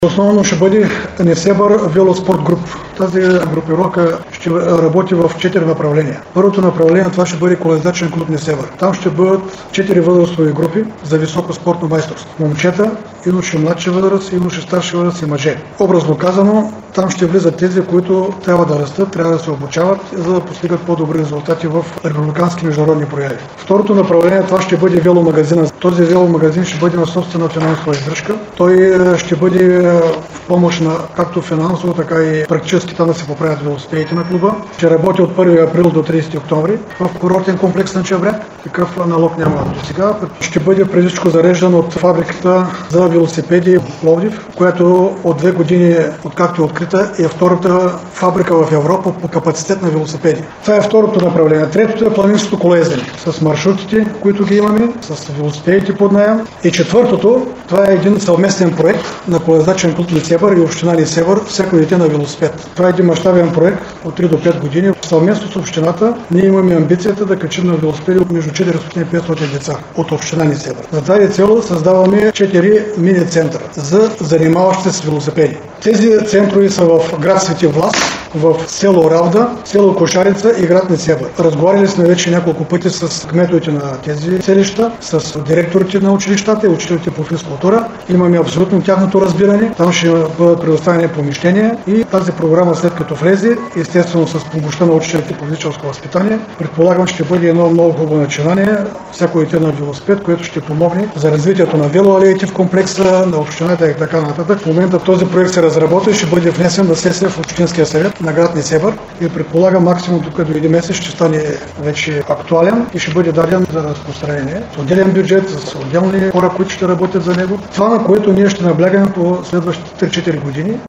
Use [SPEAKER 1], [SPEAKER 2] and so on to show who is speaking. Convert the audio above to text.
[SPEAKER 1] Основно ще бъде Несебър Велоспорт Груп. Тази групировка ще работи в 4 направления. Първото направление това ще бъде колездачен клуб Несебър. Там ще бъдат 4 възрастови групи за високо спортно майсторство. Момчета, юноши младши възраст, юноши старши възраст и мъже. Образно казано, там ще влизат тези, които трябва да растат, трябва да се обучават, за да постигат по-добри резултати в републикански международни прояви. Второто направление това ще бъде веломагазина. Този веломагазин ще бъде на собствена финансова издръжка. Той ще бъде в помощ на както финансово, така и практически там да се поправят велосипедите на клуба. Ще работи от 1 април до 30 октомври в курортен комплекс на Чевряк. Такъв налог няма до сега. Ще бъде преди всичко зареждан от фабриката за велосипеди в Пловдив, която от 2 години, откакто е открита, е втората фабрика в Европа по капацитет на велосипеди. Това е второто направление. Третото е планинското колездене с маршрутите, които ги имаме, с велосипедите под наем. И четвъртото, това е един съвместен проект на колездачен клуб Несебър и община Несебър, всяко дете на велосипед. Това е един мащабен проект от 3 до 5 години. Съвместно с общината ние имаме амбицията да качим на велосипеди между 400 и 500 деца от община Несебър. За тази цел създаваме 4 мини-центъра за занимаващи се с велосипеди. Тези центрове са в град Свети Влас, в село Равда, село Кошарица и град Несебър. Разговаряли сме вече няколко пъти с кметовете на тези селища, с директорите на училищата и учителите по физкултура. Имаме абсолютно тяхното разбиране. Там ще бъдат предоставени помещения и тази програма, след като влезе, естествено с помощта на учителите по физическо възпитание, предполагам, ще бъде едно много хубаво начинание, всяко дете на велосипед, което ще помогне за развитието на велоалеите в комплекса, на общината и така нататък. В момента този проект се разработва и ще бъде внесен на сесия в Общинския съвет на град Несебър и предполагам максимум тук до 1 месец ще стане вече актуален и ще бъде даден за разпространение. С отделен бюджет, с отделни хора, които ще работят за него. Това, на което ние ще наблягаме по следващите 3-4 години.